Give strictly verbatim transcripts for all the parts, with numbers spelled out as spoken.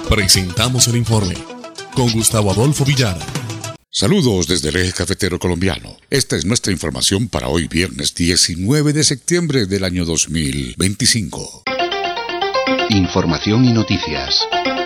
Presentamos el informe con Gustavo Adolfo Villara. Saludos desde el eje cafetero colombiano. Esta es nuestra información para hoy viernes diecinueve de septiembre del año dos mil veinticinco. Información y noticias.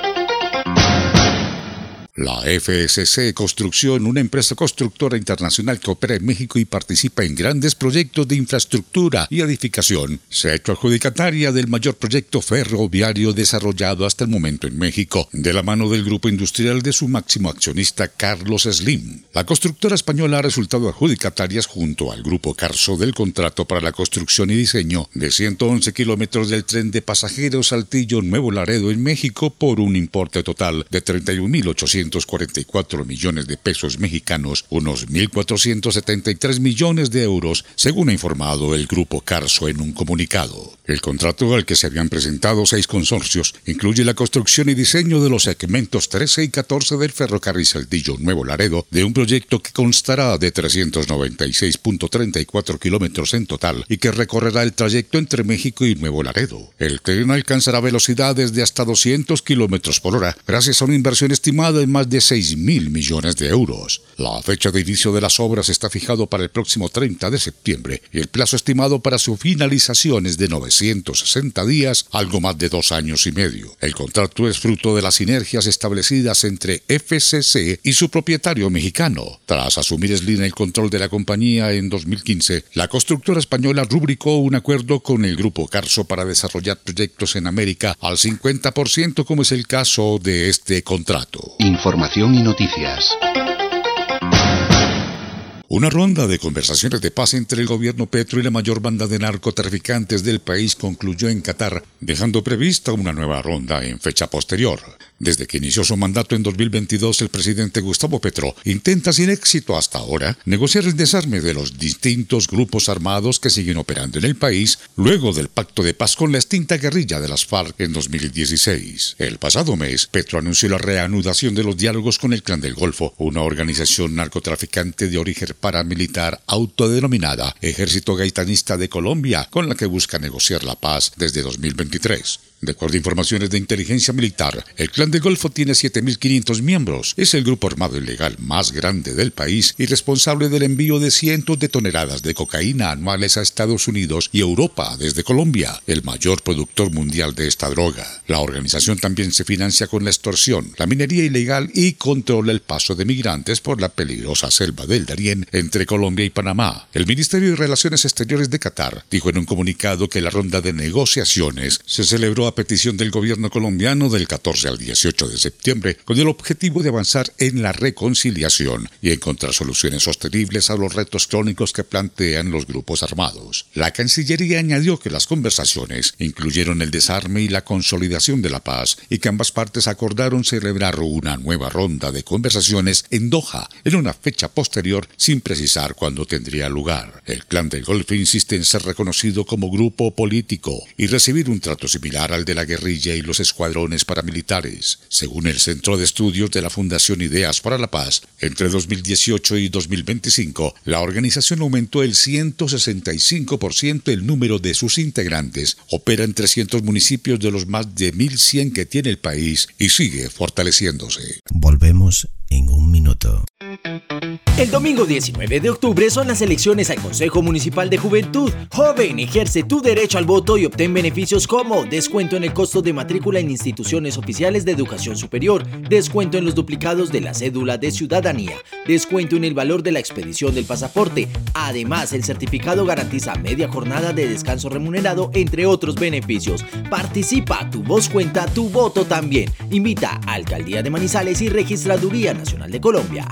La F S C Construcción, una empresa constructora internacional que opera en México y participa en grandes proyectos de infraestructura y edificación, se ha hecho adjudicataria del mayor proyecto ferroviario desarrollado hasta el momento en México, de la mano del grupo industrial de su máximo accionista Carlos Slim. La constructora española ha resultado adjudicataria junto al grupo Carso del contrato para la construcción y diseño de ciento once kilómetros del tren de pasajeros Saltillo-Nuevo Laredo en México por un importe total de treinta y un mil ochocientos cuarenta y cuatro millones de pesos mexicanos, unos mil cuatrocientos setenta y tres millones de euros, según ha informado el grupo Carso en un comunicado. El contrato al que se habían presentado seis consorcios incluye la construcción y diseño de los segmentos trece y catorce del ferrocarril Saltillo-Nuevo Laredo, de un proyecto que constará de trescientos noventa y seis punto treinta y cuatro kilómetros en total y que recorrerá el trayecto entre México y Nuevo Laredo. El tren alcanzará velocidades de hasta doscientos kilómetros por hora, gracias a una inversión estimada en más de seis mil millones de euros. La fecha de inicio de las obras está fijado para el próximo treinta de septiembre y el plazo estimado para su finalización es de novecientos sesenta días, algo más de dos años y medio. El contrato es fruto de las sinergias establecidas entre F S C y su propietario mexicano. Tras asumir Slim el control de la compañía en dos mil quince, la constructora española rubricó un acuerdo con el grupo Carso para desarrollar proyectos en América al cincuenta por ciento, como es el caso de este contrato. Información y noticias. Una ronda de conversaciones de paz entre el gobierno Petro y la mayor banda de narcotraficantes del país concluyó en Qatar, dejando prevista una nueva ronda en fecha posterior. Desde que inició su mandato en dos mil veintidós, el presidente Gustavo Petro intenta sin éxito hasta ahora negociar el desarme de los distintos grupos armados que siguen operando en el país luego del pacto de paz con la extinta guerrilla de las FARC en dos mil dieciséis. El pasado mes, Petro anunció la reanudación de los diálogos con el Clan del Golfo, una organización narcotraficante de origen paramilitar autodenominada Ejército Gaitanista de Colombia, con la que busca negociar la paz desde dos mil veintitrés. De acuerdo a informaciones de inteligencia militar, el Clan del Golfo tiene siete mil quinientos miembros. Es el grupo armado ilegal más grande del país y responsable del envío de cientos de toneladas de cocaína anuales a Estados Unidos y Europa desde Colombia, el mayor productor mundial de esta droga. La organización también se financia con la extorsión, la minería ilegal y controla el paso de migrantes por la peligrosa selva del Darién entre Colombia y Panamá. El Ministerio de Relaciones Exteriores de Qatar dijo en un comunicado que la ronda de negociaciones se celebró a petición del gobierno colombiano del catorce al dieciocho de septiembre, con el objetivo de avanzar en la reconciliación y encontrar soluciones sostenibles a los retos crónicos que plantean los grupos armados. La Cancillería añadió que las conversaciones incluyeron el desarme y la consolidación de la paz y que ambas partes acordaron celebrar una nueva ronda de conversaciones en Doha en una fecha posterior, sin precisar cuándo tendría lugar. El Clan del Golfo insiste en ser reconocido como grupo político y recibir un trato similar al de la guerrilla y los escuadrones paramilitares. Según el Centro de Estudios de la Fundación Ideas para la Paz, entre dos mil dieciocho y dos mil veinticinco, la organización aumentó el ciento sesenta y cinco por ciento el número de sus integrantes, opera en trescientos municipios de los más de mil cien que tiene el país y sigue fortaleciéndose. Volvemos en un minuto. El domingo diecinueve de octubre son las elecciones al Consejo Municipal de Juventud. Joven, ejerce tu derecho al voto y obtén beneficios como descuento en el costo de matrícula en instituciones oficiales de educación superior, descuento en los duplicados de la cédula de ciudadanía, descuento en el valor de la expedición del pasaporte. Además, el certificado garantiza media jornada de descanso remunerado, entre otros beneficios. Participa, tu voz cuenta, tu voto también. Invita a Alcaldía de Manizales y Registraduría Nacional de Colombia.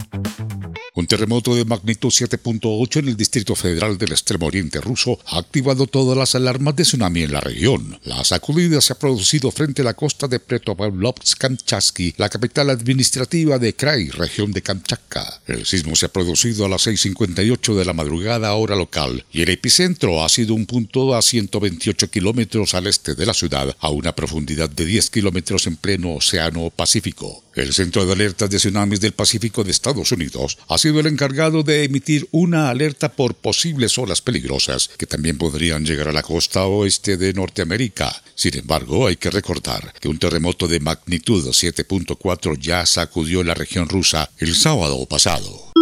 Un terremoto de magnitud siete punto ocho en el Distrito Federal del Extremo Oriente ruso ha activado todas las alarmas de tsunami en la región. La sacudida se ha producido frente a la costa de Petropavlovsk-Kamchatsky, la capital administrativa de Krai, región de Kamchatka. El sismo se ha producido a las seis cincuenta y ocho de la madrugada hora local y el epicentro ha sido un punto a ciento veintiocho kilómetros al este de la ciudad, a una profundidad de diez kilómetros en pleno Océano Pacífico. El Centro de Alertas de Tsunamis del Pacífico de Estados Unidos ha sido el encargado de emitir una alerta por posibles olas peligrosas que también podrían llegar a la costa oeste de Norteamérica. Sin embargo, hay que recordar que un terremoto de magnitud siete punto cuatro ya sacudió la región rusa el sábado pasado.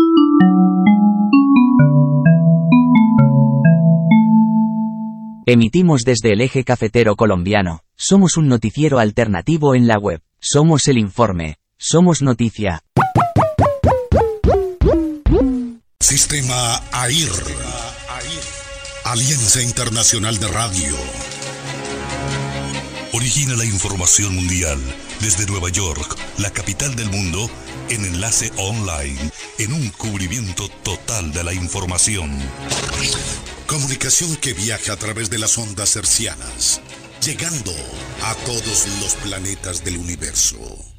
Emitimos desde el eje cafetero colombiano. Somos un noticiero alternativo en la web. Somos el informe. Somos noticia. Sistema A I R. Alianza Internacional de Radio. Origina la información mundial desde Nueva York, la capital del mundo, en enlace online, en un cubrimiento total de la información. Comunicación que viaja a través de las ondas hercianas, llegando a todos los planetas del universo.